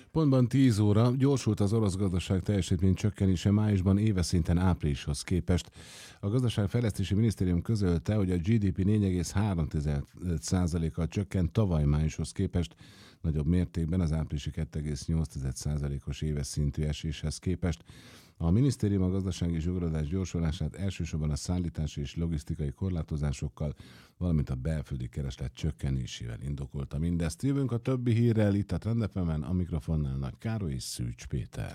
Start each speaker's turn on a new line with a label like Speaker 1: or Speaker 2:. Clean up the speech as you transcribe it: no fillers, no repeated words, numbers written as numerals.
Speaker 1: Pontban 10 óra gyorsult az orosz gazdaság teljesítmény csökkenése májusban éves szinten áprilishoz képest. A Gazdaságfejlesztési Minisztérium közölte, hogy a GDP 4,3%-kal csökkent tavaly májushoz képest, nagyobb mértékben az áprilisi 2,8%-os éves szintű eséshez képest. A minisztérium a gazdasági zsugorodás gyorsulását elsősorban a szállítási és logisztikai korlátozásokkal, valamint a belföldi kereslet csökkenésével indokolta mindezt. Jövünk a többi hírrel itt a Trend FM-en, a mikrofonnál Nagy Károly és Szűcs Péter.